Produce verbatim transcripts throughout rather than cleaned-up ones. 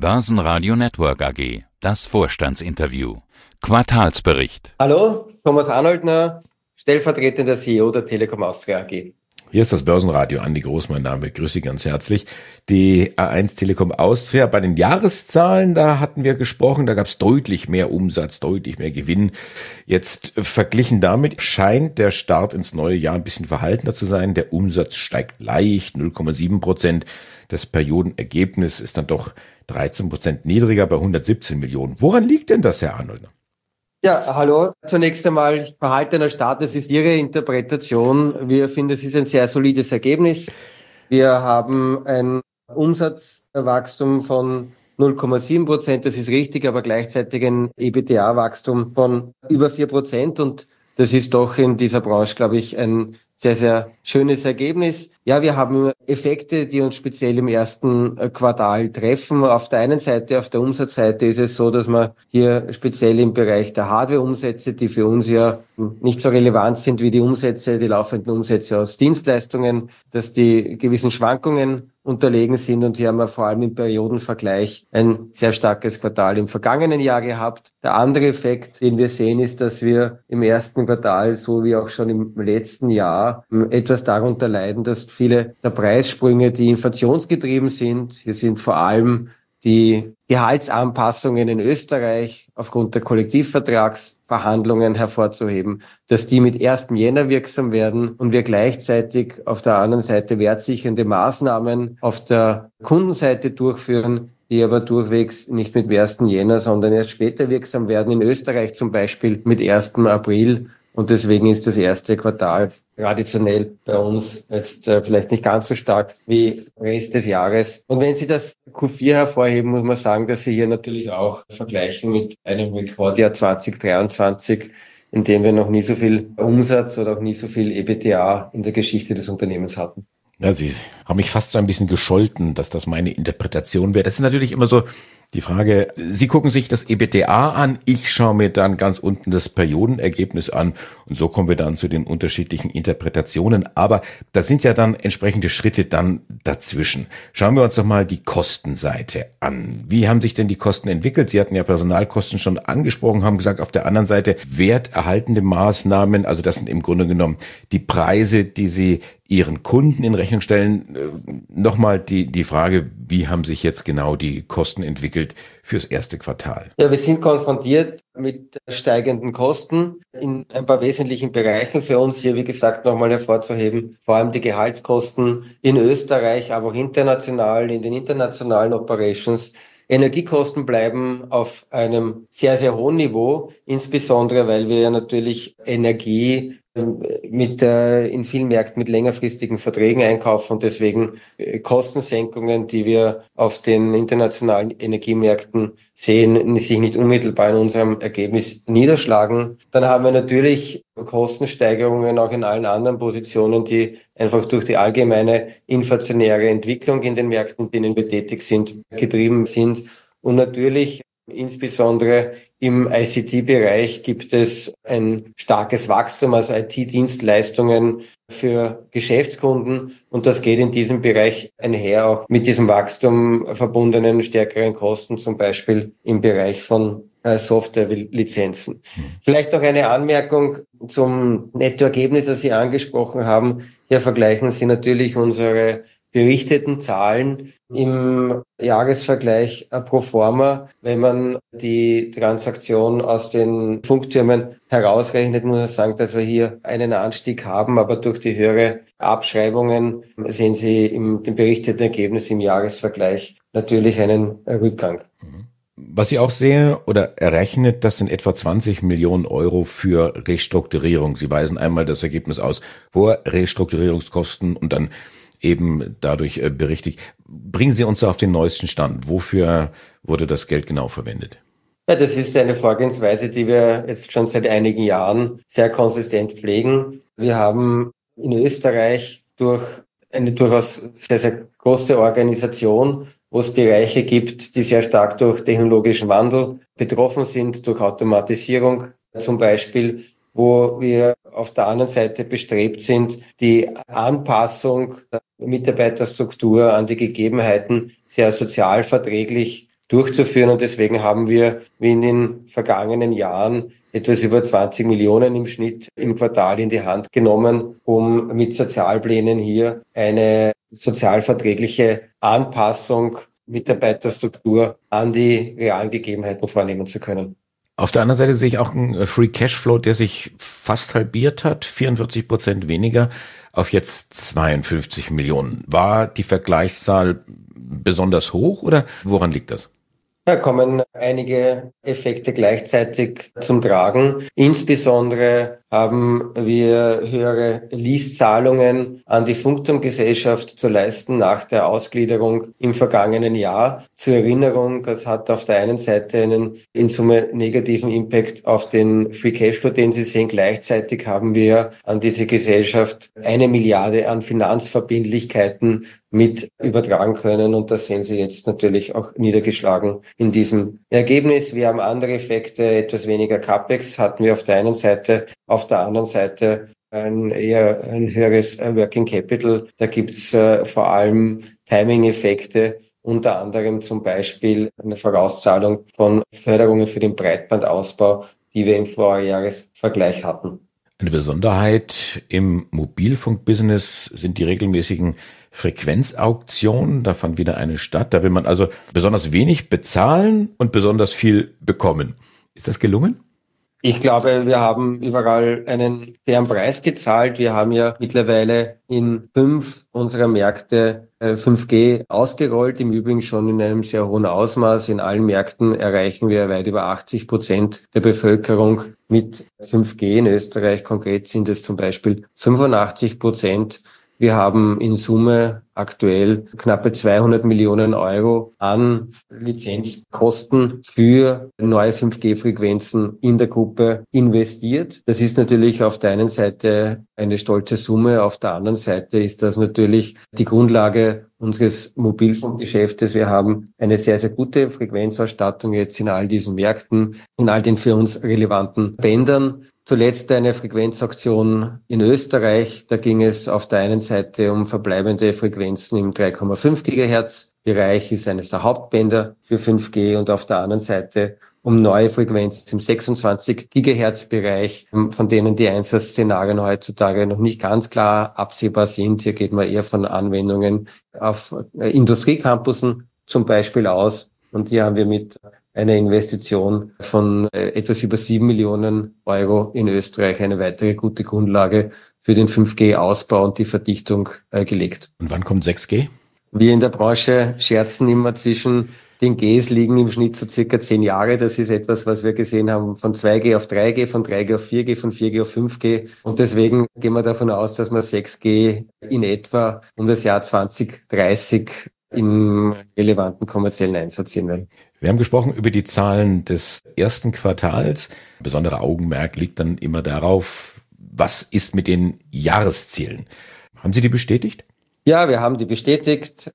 Börsenradio Network A G. Das Vorstandsinterview. Quartalsbericht. Hallo, Thomas Arnoldner, stellvertretender C E O der Telekom Austria A G. Hier ist das Börsenradio, Andi Groß, mein Name. Grüße Sie ganz herzlich. Die A eins Telekom Austria, bei den Jahreszahlen, da hatten wir gesprochen, da gab es deutlich mehr Umsatz, deutlich mehr Gewinn. Jetzt verglichen damit scheint der Start ins neue Jahr ein bisschen verhaltener zu sein. Der Umsatz steigt leicht, null Komma sieben Prozent. Das Periodenergebnis ist dann doch dreizehn Prozent niedriger bei hundertsiebzehn Millionen. Woran liegt denn das, Herr Arnoldner? Ja, hallo. Zunächst einmal verhaltener Start, das ist Ihre Interpretation. Wir finden, es ist ein sehr solides Ergebnis. Wir haben ein Umsatzwachstum von null Komma sieben Prozent, das ist richtig, aber gleichzeitig ein EBITDA-Wachstum von über vier Prozent und das ist doch in dieser Branche, glaube ich, ein sehr, sehr schönes Ergebnis. Ja, wir haben Effekte, die uns speziell im ersten Quartal treffen. Auf der einen Seite, auf der Umsatzseite ist es so, dass man hier speziell im Bereich der Hardware-Umsätze, die für uns ja nicht so relevant sind wie die Umsätze, die laufenden Umsätze aus Dienstleistungen, dass die gewissen Schwankungen unterlegen sind und hier haben wir vor allem im Periodenvergleich ein sehr starkes Quartal im vergangenen Jahr gehabt. Der andere Effekt, den wir sehen, ist, dass wir im ersten Quartal, so wie auch schon im letzten Jahr, etwas darunter leiden, dass viele der Preissprünge, die inflationsgetrieben sind, hier sind vor allem die Gehaltsanpassungen in Österreich aufgrund der Kollektivvertragsverhandlungen hervorzuheben, dass die mit ersten Jänner wirksam werden und wir gleichzeitig auf der anderen Seite wertsichernde Maßnahmen auf der Kundenseite durchführen, die aber durchwegs nicht mit dem ersten Jänner, sondern erst später wirksam werden. In Österreich zum Beispiel mit ersten April. Und deswegen ist das erste Quartal traditionell bei uns jetzt äh, vielleicht nicht ganz so stark wie Rest des Jahres. Und wenn Sie das Q vier hervorheben, muss man sagen, dass Sie hier natürlich auch vergleichen mit einem Rekordjahr zwanzig dreiundzwanzig, in dem wir noch nie so viel Umsatz oder auch nie so viel EBITDA in der Geschichte des Unternehmens hatten. Ja, Sie haben mich fast so ein bisschen gescholten, dass das meine Interpretation wäre. Das ist natürlich immer so die Frage, Sie gucken sich das EBITDA an, ich schaue mir dann ganz unten das Periodenergebnis an und so kommen wir dann zu den unterschiedlichen Interpretationen. Aber da sind ja dann entsprechende Schritte dann dazwischen. Schauen wir uns doch mal die Kostenseite an. Wie haben sich denn die Kosten entwickelt? Sie hatten ja Personalkosten schon angesprochen, haben gesagt, auf der anderen Seite werterhaltende Maßnahmen, also das sind im Grunde genommen die Preise, die Sie Ihren Kunden in Rechnung stellen. Nochmal die, die Frage, wie haben sich jetzt genau die Kosten entwickelt fürs erste Quartal? Ja, wir sind konfrontiert mit steigenden Kosten in ein paar wesentlichen Bereichen. Für uns hier, wie gesagt, nochmal hervorzuheben, vor allem die Gehaltskosten in Österreich, aber auch international, in den internationalen Operations. Energiekosten bleiben auf einem sehr, sehr hohen Niveau, insbesondere weil wir ja natürlich Energie mit äh, in vielen Märkten mit längerfristigen Verträgen einkaufen und deswegen äh, Kostensenkungen, die wir auf den internationalen Energiemärkten sehen, sich nicht unmittelbar in unserem Ergebnis niederschlagen. Dann haben wir natürlich Kostensteigerungen auch in allen anderen Positionen, die einfach durch die allgemeine inflationäre Entwicklung in den Märkten, in denen wir tätig sind, getrieben sind. Und natürlich insbesondere im I C T-Bereich gibt es ein starkes Wachstum, also I T-Dienstleistungen für Geschäftskunden. Und das geht in diesem Bereich einher, auch mit diesem Wachstum verbundenen stärkeren Kosten, zum Beispiel im Bereich von Softwarelizenzen. Vielleicht noch eine Anmerkung zum Nettoergebnis, das Sie angesprochen haben. Hier vergleichen Sie natürlich unsere berichteten Zahlen im Jahresvergleich pro forma. Wenn man die Transaktion aus den Funktürmen herausrechnet, muss man sagen, dass wir hier einen Anstieg haben, aber durch die höhere Abschreibungen sehen Sie im dem berichteten Ergebnis im Jahresvergleich natürlich einen Rückgang. Was ich auch sehe oder errechnet, das sind etwa zwanzig Millionen Euro für Restrukturierung. Sie weisen einmal das Ergebnis aus vor Restrukturierungskosten und dann eben dadurch äh, berichtigt. Bringen Sie uns da auf den neuesten Stand. Wofür wurde das Geld genau verwendet? Ja, das ist eine Vorgehensweise, die wir jetzt schon seit einigen Jahren sehr konsistent pflegen. Wir haben in Österreich durch eine durchaus sehr, sehr große Organisation, wo es Bereiche gibt, die sehr stark durch technologischen Wandel betroffen sind, durch Automatisierung zum Beispiel, wo wir auf der anderen Seite bestrebt sind, die Anpassung der Mitarbeiterstruktur an die Gegebenheiten sehr sozialverträglich durchzuführen. Und deswegen haben wir, wie in den vergangenen Jahren, etwas über zwanzig Millionen im Schnitt im Quartal in die Hand genommen, um mit Sozialplänen hier eine sozialverträgliche Anpassung Mitarbeiterstruktur an die realen Gegebenheiten vornehmen zu können. Auf der anderen Seite sehe ich auch einen Free Cashflow, der sich fast halbiert hat, vierundvierzig Prozent weniger auf jetzt zweiundfünfzig Millionen. War die Vergleichszahl besonders hoch oder woran liegt das? Da kommen einige Effekte gleichzeitig zum Tragen. Insbesondere haben wir höhere Leasezahlungen an die Funktum-Gesellschaft zu leisten nach der Ausgliederung im vergangenen Jahr. Zur Erinnerung, das hat auf der einen Seite einen in Summe negativen Impact auf den Free Cashflow, den Sie sehen. Gleichzeitig haben wir an diese Gesellschaft eine Milliarde an Finanzverbindlichkeiten mit übertragen können. Und das sehen Sie jetzt natürlich auch niedergeschlagen in diesem Ergebnis. Wir haben andere Effekte, etwas weniger CapEx hatten wir auf der einen Seite, auf der anderen Seite ein eher ein höheres Working Capital. Da gibt's äh, vor allem Timing-Effekte, unter anderem zum Beispiel eine Vorauszahlung von Förderungen für den Breitbandausbau, die wir im Vorjahresvergleich hatten. Eine Besonderheit im Mobilfunkbusiness sind die regelmäßigen Frequenzauktionen. Da fand wieder eine statt. Da will man also besonders wenig bezahlen und besonders viel bekommen. Ist das gelungen? Ich glaube, wir haben überall einen fairen Preis gezahlt. Wir haben ja mittlerweile in fünf unserer Märkte fünf G ausgerollt, im Übrigen schon in einem sehr hohen Ausmaß. In allen Märkten erreichen wir weit über achtzig Prozent der Bevölkerung mit fünf G. In Österreich konkret sind es zum Beispiel fünfundachtzig Prozent. Wir haben in Summe aktuell knappe zweihundert Millionen Euro an Lizenzkosten für neue fünf G Frequenzen in der Gruppe investiert. Das ist natürlich auf der einen Seite eine stolze Summe, auf der anderen Seite ist das natürlich die Grundlage unseres Mobilfunkgeschäftes. Wir haben eine sehr, sehr gute Frequenzausstattung jetzt in all diesen Märkten, in all den für uns relevanten Bändern. Zuletzt eine Frequenzauktion in Österreich. Da ging es auf der einen Seite um verbleibende Frequenzen im drei Komma fünf Gigahertz Bereich, ist eines der Hauptbänder für fünf G, und auf der anderen Seite um neue Frequenzen im sechsundzwanzig Gigahertz Bereich, von denen die Einsatzszenarien heutzutage noch nicht ganz klar absehbar sind. Hier geht man eher von Anwendungen auf Industriecampussen zum Beispiel aus. Und hier haben wir mit einer Investition von etwas über sieben Millionen Euro in Österreich eine weitere gute Grundlage für den fünf G Ausbau und die Verdichtung äh, gelegt. Und wann kommt sechs G? Wir in der Branche scherzen immer, zwischen den Gs liegen im Schnitt so circa zehn Jahre. Das ist etwas, was wir gesehen haben, von zwei G auf drei G, von drei G auf vier G, von vier G auf fünf G. Und deswegen gehen wir davon aus, dass wir sechs G in etwa um das Jahr zwanzig dreißig im relevanten kommerziellen Einsatz sehen werden. Wir haben gesprochen über die Zahlen des ersten Quartals. Besonderer Augenmerk liegt dann immer darauf, was ist mit den Jahreszielen? Haben Sie die bestätigt? Ja, wir haben die bestätigt.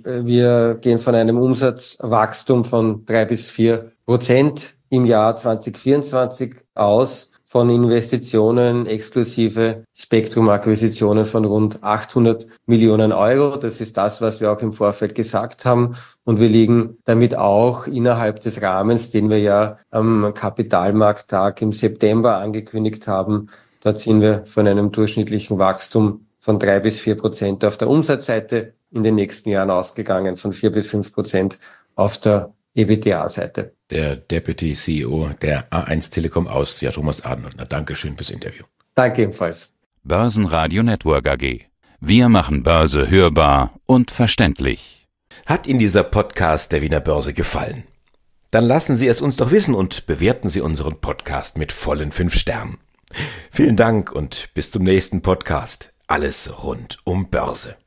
Wir gehen von einem Umsatzwachstum von drei bis vier Prozent im Jahr zwanzig vierundzwanzig aus, von Investitionen exklusive Spektrum-Akquisitionen von rund achthundert Millionen Euro. Das ist das, was wir auch im Vorfeld gesagt haben. Und wir liegen damit auch innerhalb des Rahmens, den wir ja am Kapitalmarkttag im September angekündigt haben. Dort sind wir von einem durchschnittlichen Wachstum von drei bis vier Prozent auf der Umsatzseite in den nächsten Jahren ausgegangen, von vier bis fünf Prozent auf der EBITDA-Seite. Der Deputy C E O der A eins Telekom Austria, Thomas Adenauer. Dankeschön fürs Interview. Danke ebenfalls. Börsenradio Network A G. Wir machen Börse hörbar und verständlich. Hat Ihnen dieser Podcast der Wiener Börse gefallen? Dann lassen Sie es uns doch wissen und bewerten Sie unseren Podcast mit vollen fünf Sternen. Vielen Dank und bis zum nächsten Podcast. Alles rund um Börse.